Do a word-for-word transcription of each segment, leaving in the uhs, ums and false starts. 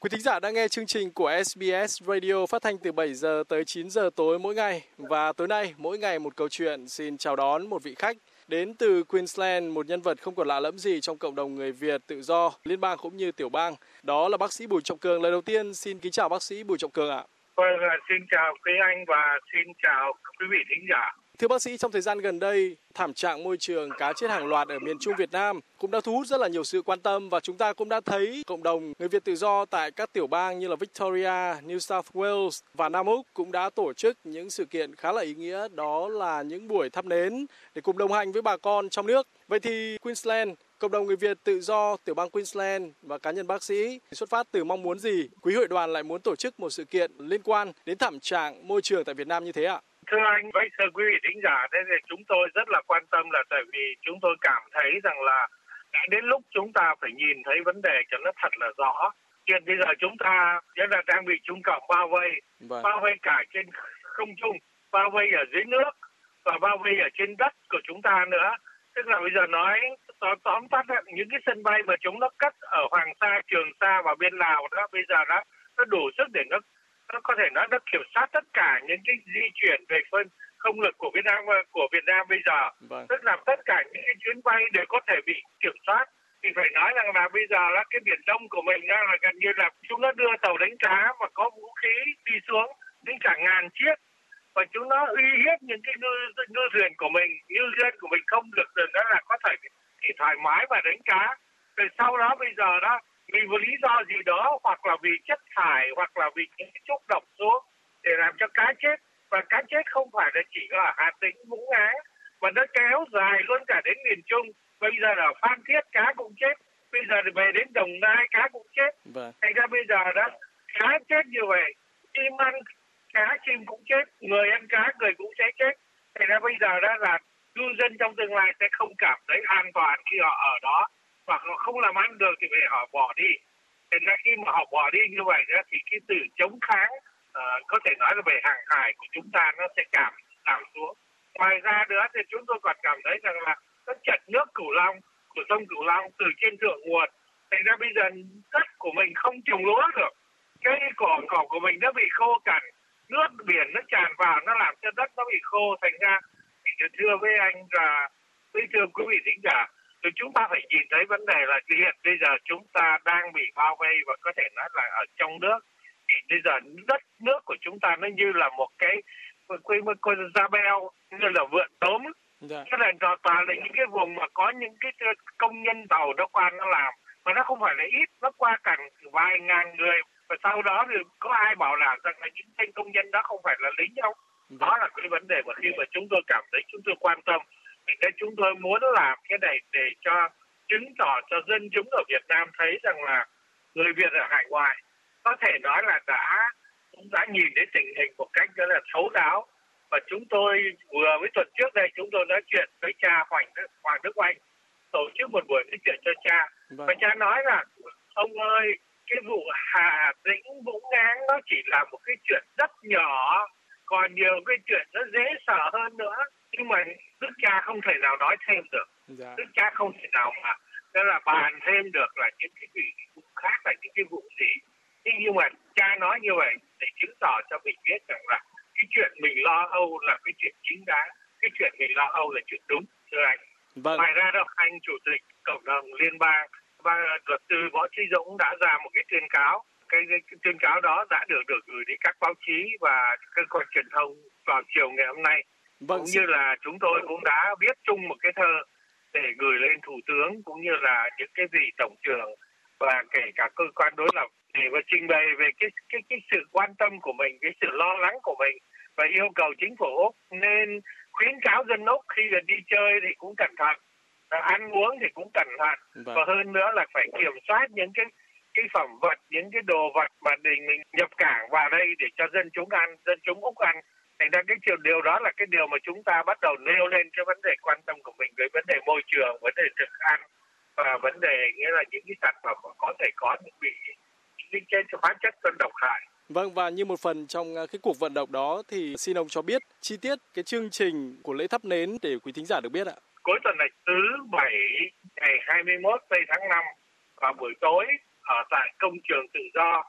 Quý thính giả đang nghe chương trình của ét bê ét Radio phát thanh từ bảy giờ tới chín giờ tối mỗi ngày. Và tối nay, mỗi ngày một câu chuyện xin chào đón một vị khách đến từ Queensland, một nhân vật không còn lạ lẫm gì trong cộng đồng người Việt tự do, liên bang cũng như tiểu bang. Đó là bác sĩ Bùi Trọng Cường. Lời đầu tiên, xin kính chào bác sĩ Bùi Trọng Cường ạ. Vâng, xin chào quý anh và xin chào quý vị thính giả. Thưa bác sĩ, trong thời gian gần đây, thảm trạng môi trường cá chết hàng loạt ở miền Trung Việt Nam cũng đã thu hút rất là nhiều sự quan tâm và chúng ta cũng đã thấy cộng đồng người Việt tự do tại các tiểu bang như là Victoria, New South Wales và Nam Úc cũng đã tổ chức những sự kiện khá là ý nghĩa, đó là những buổi thắp nến để cùng đồng hành với bà con trong nước. Vậy thì Queensland, cộng đồng người Việt tự do tiểu bang Queensland và cá nhân bác sĩ xuất phát từ mong muốn gì, quý hội đoàn lại muốn tổ chức một sự kiện liên quan đến thảm trạng môi trường tại Việt Nam như thế ạ? Thưa anh, với thưa quý vị thính giả, thế thì chúng tôi rất là quan tâm là tại vì chúng tôi cảm thấy rằng là đã đến lúc chúng ta phải nhìn thấy vấn đề cho nó thật là rõ. Hiện bây giờ chúng ta rất là đang bị Trung Cộng bao vây, vâng. bao vây cả trên không trung, bao vây ở dưới nước và bao vây ở trên đất của chúng ta nữa. Tức là bây giờ nói tóm tắt những cái sân bay mà chúng nó cất ở Hoàng Sa, Trường Sa và bên Lào đó, bây giờ đó nó đủ sức để nó nó có thể nói nó kiểm soát tất cả những cái di chuyển về phân không lực của Việt Nam của Việt Nam bây giờ, vâng. Tức là tất cả những cái chuyến bay đều có thể bị kiểm soát. Thì phải nói rằng là bây giờ là cái biển Đông của mình đó là gần như là chúng nó đưa tàu đánh cá mà có vũ khí đi xuống đến cả ngàn chiếc và chúng nó uy hiếp những cái ngư, ngư thuyền của mình, ngư dân của mình không được được đó là có thể thì thoải mái và đánh cá. Rồi sau đó bây giờ đó vì một lý do gì đó hoặc là vì chất thải hoặc là vì những cái chất độc xuống để làm cho cá chết, và cá chết không phải là chỉ ở Hà Tĩnh, Vũng Áng mà nó kéo dài luôn cả đến miền Trung. Bây giờ là Phan Thiết cá cũng chết, bây giờ thì về đến Đồng Nai cá cũng chết. Vâng. Thành ra bây giờ đó cá chết như vậy, chim ăn cá chim cũng chết, người ăn cá người cũng sẽ chết. Thành ra bây giờ đó là ngư dân trong tương lai sẽ không cảm thấy an toàn khi họ ở đó, hoặc họ không làm ăn được thì phải họ bỏ đi. Thành ra khi mà họ bỏ đi như vậy đó thì cái từ chống kháng uh, có thể nói là về hàng hải của chúng ta nó sẽ giảm giảm xuống. Ngoài ra nữa thì chúng tôi còn cảm thấy rằng là các trận nước Cửu Long của sông Cửu Long từ trên thượng nguồn, thành ra bây giờ đất của mình không trồng lúa được, cái cỏ cỏ của mình nó bị khô cằn, nước biển nó tràn vào nó làm cho đất nó bị khô. Thành ra thì thưa với anh là với thưa quý vị thính giả, thì chúng ta phải nhìn thấy vấn đề là hiện bây giờ chúng ta đang bị bao vây và có thể nói là ở trong nước. Thì bây giờ đất nước của chúng ta nó như là một cái quê con da beo, như là vượn tốm. Dạ. Cái là toàn là những cái vùng mà có những cái công nhân tàu nó qua nó làm, mà nó không phải là ít, nó qua cả vài ngàn người. Và sau đó thì có ai bảo đảm rằng là những tên công nhân đó không phải là lính không? Dạ. Đó là cái vấn đề mà khi mà chúng tôi cảm thấy chúng tôi quan tâm. Thì chúng tôi muốn làm cái này để cho chứng tỏ cho dân chúng ở Việt Nam thấy rằng là người Việt ở hải ngoại có thể nói là đã cũng đã nhìn đến tình hình một cách rất là thấu đáo. Và chúng tôi vừa với tuần trước đây chúng tôi nói chuyện với cha Hoàng Đức, Hoàng Đức Oanh, tổ chức một buổi nói chuyện cho cha. Vâng. Và cha nói là ông ơi, cái vụ Hà Tĩnh, Vũng Áng nó chỉ là một cái chuyện rất nhỏ, còn nhiều cái chuyện nó dễ sợ hơn nữa. Nhưng mà Đức cha không thể nào nói thêm được. Dạ. Đức cha không thể nào mà đó là bàn thêm được là những cái vụ khác là những cái vụ gì. Nhưng mà cha nói như vậy để chứng tỏ cho mình biết rằng là cái chuyện mình lo âu là cái chuyện chính đáng, cái chuyện mình lo âu là chuyện đúng, thưa anh. Vâng. Ngoài ra đó, anh chủ tịch cộng đồng liên bang và luật sư Võ Trí Dũng đã ra một cái tuyên cáo. Cái, cái, cái tuyên cáo đó đã được được gửi đến các báo chí và cơ quan truyền thông vào chiều ngày hôm nay. Vâng. Cũng như là chúng tôi cũng đã viết chung một cái thơ để gửi lên Thủ tướng cũng như là những cái vị tổng trưởng và kể cả cơ quan đối lập để mà trình bày về cái cái cái sự quan tâm của mình, cái sự lo lắng của mình và yêu cầu chính phủ Úc nên khuyến cáo dân Úc khi là đi chơi thì cũng cẩn thận, ăn uống thì cũng cẩn thận. Vâng. Và hơn nữa là phải kiểm soát những cái cái phẩm vật, những cái đồ vật mà mình mình nhập cảng vào đây để cho dân chúng ăn, dân chúng Úc ăn. Thành ra cái điều đó là cái điều mà chúng ta bắt đầu nêu lên cái vấn đề quan tâm của mình về vấn đề môi trường, vấn đề thực ăn và vấn đề nghĩa là những cái sản phẩm có thể có bị những cái hóa chất cân độc hại. Vâng, và như một phần trong cái cuộc vận động đó thì xin ông cho biết chi tiết cái chương trình của lễ thắp nến để quý thính giả được biết ạ. Cuối tuần này thứ bảy ngày hai mươi mốt tây tháng năm vào buổi tối ở tại công trường Tự Do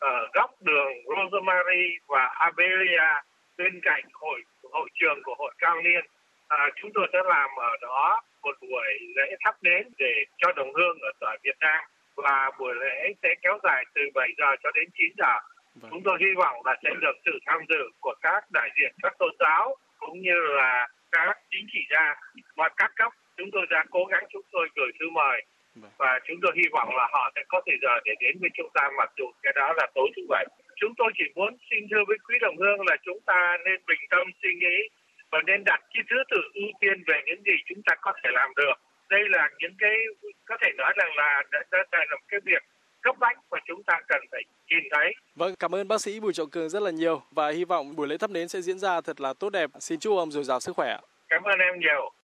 ở góc đường Rosemary và Abelia bên cạnh hội hội trường của hội cao niên. À, chúng tôi sẽ làm ở đó một buổi lễ thắp nến để cho đồng hương ở tại Việt Nam, và buổi lễ sẽ kéo dài từ bảy giờ cho đến chín giờ. Vâng. Chúng tôi hy vọng là sẽ được sự tham dự của các đại diện các tôn giáo cũng như là các chính trị gia và các cấp. Chúng tôi đã cố gắng, chúng tôi gửi thư mời và chúng tôi hy vọng là họ sẽ có thời giờ để đến với chúng ta, mặc dù cái đó là tối thứ bảy. Chúng tôi chỉ muốn xin thưa với quý đồng hương là chúng ta nên bình tâm suy nghĩ và nên đặt cái thứ tự ưu tiên về những gì chúng ta có thể làm được. Đây là những cái có thể nói rằng là đây là một cái việc cấp bách và chúng ta cần phải nhìn thấy. Vâng, cảm ơn bác sĩ Bùi Trọng Cường rất là nhiều và hy vọng buổi lễ thắp nến sẽ diễn ra thật là tốt đẹp. Xin chúc ông dồi dào sức khỏe. Cảm ơn em nhiều.